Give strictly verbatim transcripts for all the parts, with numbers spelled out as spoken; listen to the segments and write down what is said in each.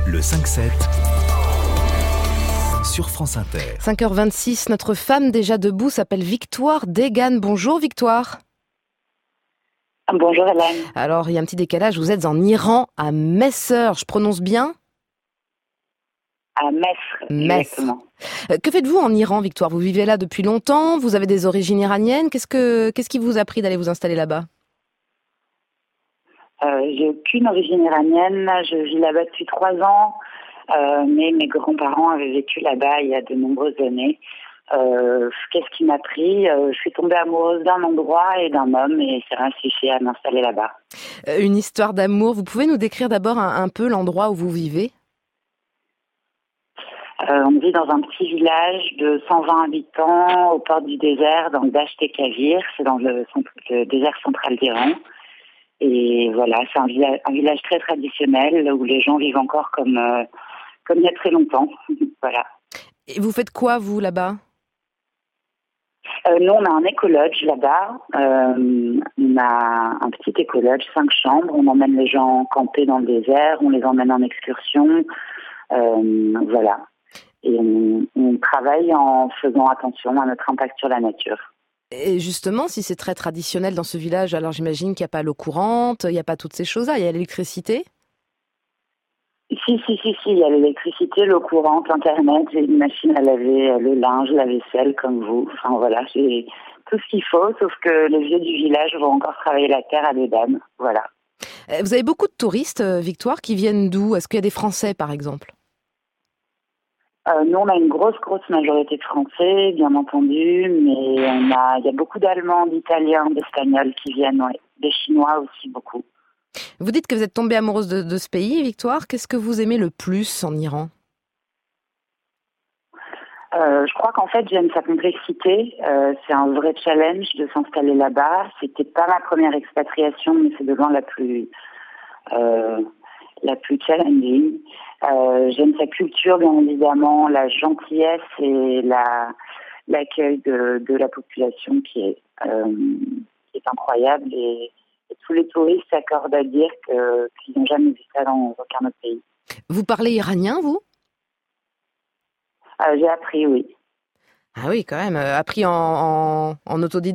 Le cinq sept sur France Inter. cinq heures vingt-six, notre femme déjà debout s'appelle Victoire Degan. Bonjour Victoire. Bonjour Hélène. Alors, il y a un petit décalage, vous êtes en Iran, à Messer, je prononce bien ? À Mesr, exactement. Euh, que faites-vous en Iran, Victoire ? Vous vivez là depuis longtemps, vous avez des origines iraniennes. Qu'est-ce que, qu'est-ce qui vous a pris d'aller vous installer là-bas ? euh, J'ai aucune origine iranienne, je vis là-bas depuis trois ans, euh, mais mes grands-parents avaient vécu là-bas il y a de nombreuses années. Euh, qu'est-ce qui m'a pris ? euh, Je suis tombée amoureuse d'un endroit et d'un homme et c'est rien suffi à m'installer là-bas. Euh, une histoire d'amour, vous pouvez nous décrire d'abord un, un peu l'endroit où vous vivez ? Euh, on vit dans un petit village de cent vingt habitants au port du désert, dans le Dasht et Kavir, c'est dans le, le désert central d'Iran. Et voilà, c'est un village, un village très traditionnel où les gens vivent encore comme, euh, comme il y a très longtemps. Voilà. Et vous faites quoi, vous, là-bas ? Euh, nous, on a un écologe là-bas. Euh, on a un petit écologe, cinq chambres. On emmène les gens camper dans le désert, on les emmène en excursion. Euh, voilà. Et on, on travaille en faisant attention à notre impact sur la nature. Et justement, si c'est très traditionnel dans ce village, alors j'imagine qu'il n'y a pas l'eau courante, il n'y a pas toutes ces choses-là, il y a l'électricité ? Si, si, si, si, il y a l'électricité, l'eau courante, Internet, j'ai une machine à laver le linge, la vaisselle, comme vous. Enfin voilà, j'ai tout ce qu'il faut, sauf que les vieux du village vont encore travailler la terre à des dames. Voilà. Vous avez beaucoup de touristes, Victoire, qui viennent d'où ? Est-ce qu'il y a des Français, par exemple ? Euh, nous, on a une grosse, grosse majorité de Français, bien entendu, mais on a, il y a beaucoup d'Allemands, d'Italiens, d'Espagnols qui viennent, ouais. Des Chinois aussi, beaucoup. Vous dites que vous êtes tombée amoureuse de, de ce pays, Victoire. Qu'est-ce que vous aimez le plus en Iran ? euh, Je crois qu'en fait, j'aime sa complexité. Euh, c'est un vrai challenge de s'installer là-bas. C'était pas ma première expatriation, mais c'est de loin la plus... Euh, la plus challenging. Euh, j'aime sa culture, bien évidemment, la gentillesse et la, l'accueil de, de la population qui est, euh, qui est incroyable. Et, et tous les touristes s'accordent à dire que, qu'ils n'ont jamais vu ça dans aucun autre pays. Vous parlez iranien, vous ? euh, J'ai appris, oui. Ah oui, quand même. Euh, appris en, en, en autodidacte ?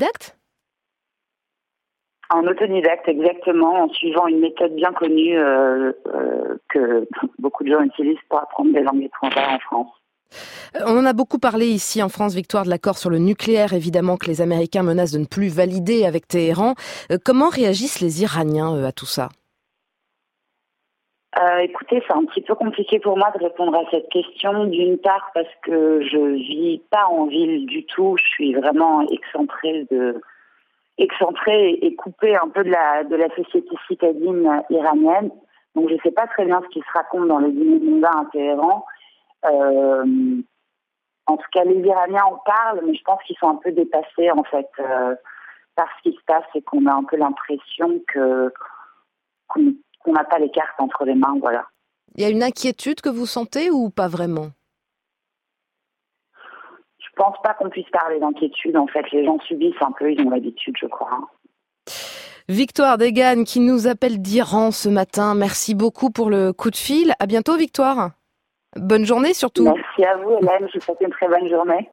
En autodidacte, exactement, en suivant une méthode bien connue euh, euh, que beaucoup de gens utilisent pour apprendre des langues étrangères en France. On en a beaucoup parlé ici en France, Victoire, de l'accord sur le nucléaire, évidemment, que les Américains menacent de ne plus valider avec Téhéran. Euh, comment réagissent les Iraniens euh, à tout ça ? Euh, écoutez, c'est un petit peu compliqué pour moi de répondre à cette question. D'une part, parce que je vis pas en ville du tout, je suis vraiment excentrée de... excentrée et coupée un peu de la de la société citadine iranienne. Donc je ne sais pas très bien ce qui se raconte dans les dîners mondains à Téhéran. Euh, en tout cas, les Iraniens en parlent, mais je pense qu'ils sont un peu dépassés en fait euh, par ce qui se passe et qu'on a un peu l'impression que qu'on qu'on n'a pas les cartes entre les mains. Voilà. Il y a une inquiétude que vous sentez ou pas vraiment ? Je pense pas qu'on puisse parler d'inquiétude. En fait, les gens subissent un peu, ils ont l'habitude, je crois. Victoire Degan qui nous appelle d'Iran ce matin. Merci beaucoup pour le coup de fil. À bientôt, Victoire. Bonne journée surtout. Merci à vous, Hélène. Je vous souhaite une très bonne journée.